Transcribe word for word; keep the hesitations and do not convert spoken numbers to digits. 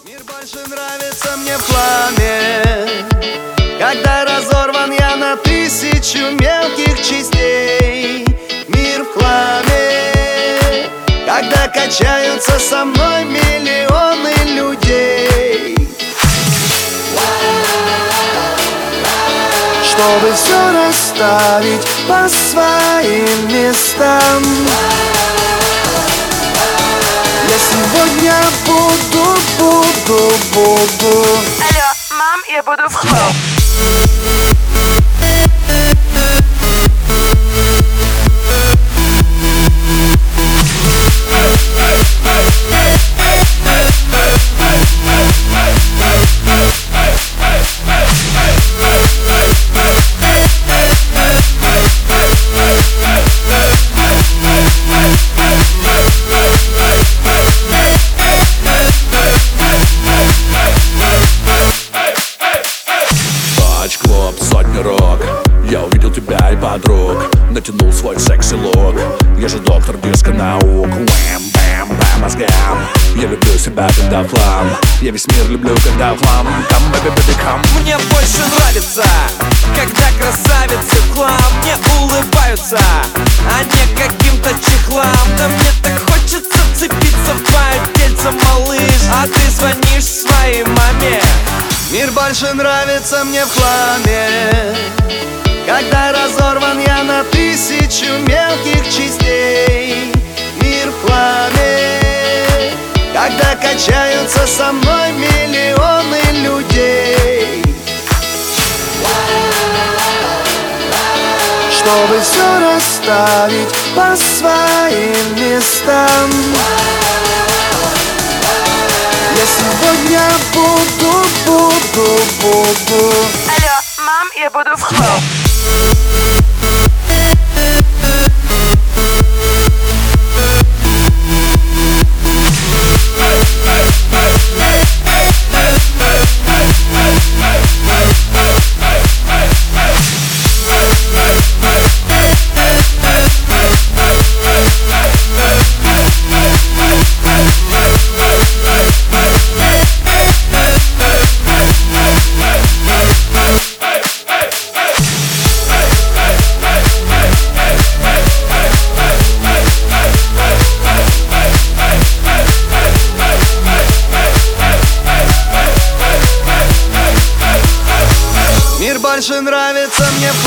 Мир больше нравится мне в хламе, когда разорван я на тысячу мелких частей. Мир в хламе, когда качаются со мной миллионы людей. Чтобы все расставить по своим местам, я сегодня буду, буду, буду. Алло, мам, я буду в хлам. Рок. Я увидел тебя и подруг, натянул свой секси-лук. Я же доктор диско-наук. Уэм-бэм-бэм мозгам. Я люблю себя, когда в хлам. Я весь мир люблю, когда в хлам. Come, baby, baby, come. Мне больше нравится, когда красавицы в хлам мне улыбаются, а не каким-то чехлам. Да мне так хочется цепиться в твое тельце, малыш, а ты звонишь своей маме. Мир больше нравится мне в хламе, когда разорван я на тысячу мелких частей. Мир в хламе, когда качаются со мной миллионы людей. Чтобы все расставить по своим местам, я сегодня буду, буду, буду. Алло, мам, я буду в хлам. Мир больше нравится мне в